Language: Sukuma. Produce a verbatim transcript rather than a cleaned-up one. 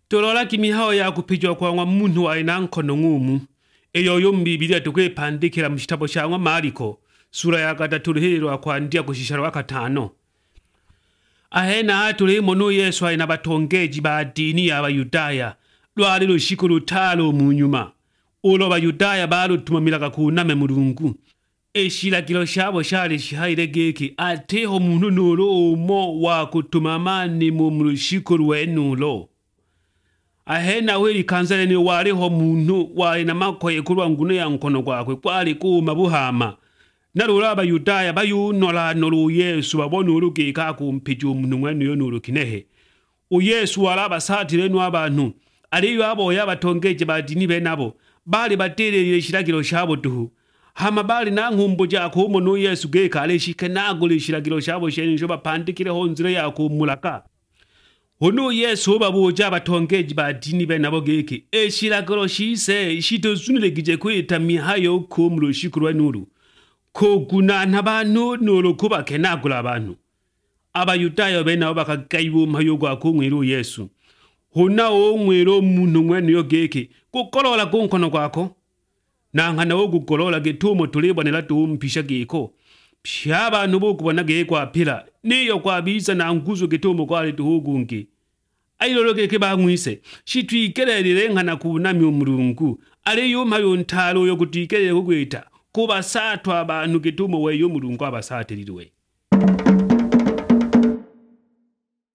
Tolola kimihayo ya kupijwa kwa ngwa muntu wa ina nkono ng'umu. Eyo yo mbibilia tukwepandikira mu kitabo kya ngwa Mariko sura ya gatatu ruhirwa kwandia kushishara wa katano. Ahena atule mono Yesu aina batongeji ba dini ya Abayudaya lwali lushiko lutalo mu nyuma. Ulo Abayudaya balutumamiraga kuname Mulungu. Eshilagiro shabo shali shihaire geki ateho muntu nulo omo wa kutumamani mu lushiko lwenulo. Ahena weli kanzale ni waliho muntu waina makoye kulwa ngune ya nkono gwakwe kwali kuma buhama. Narula Abayudaya bayunola nolu Yesu babona urugika kumpiju umuntu mwenu yo nurukinehe. U Yesu walaba satirenu abantu aliyo abo yabatongeje badini benabo bali batererire ishiragiro shabo duhu. Hama bali na nkumbu jako umuntu Yesu geka aleshike nagule ishiragiro shabo shenjo bapandikire ho nzira yako mulaka. Hono Yesu babuja batongeje badini benabo geke eshiragiro shise ishitozunilegije kwita mihayo ko mu rushiko rwa nuru. Koguna n'abantu nuru kuba kenagula abantu. Abayudaya bena bakagayibu mayo gwa kumwiru Yesu. Hona o mwero muntu mwene yo geke gukolola kunkono gwako. Nankana wo gukolola getumo tulibonera tumpisha geko. Pyaba nubo kubona geko apira niyo kwabiza na nguzo getumo kwali tuhugungi. Ayilolo geke bamwise shitwikererire nkana kunamya Mulungu ale yo mayo ntalo yo kutikerere kugwita kuba satwa abantu getumo we yo Mulungu abasatiririwe.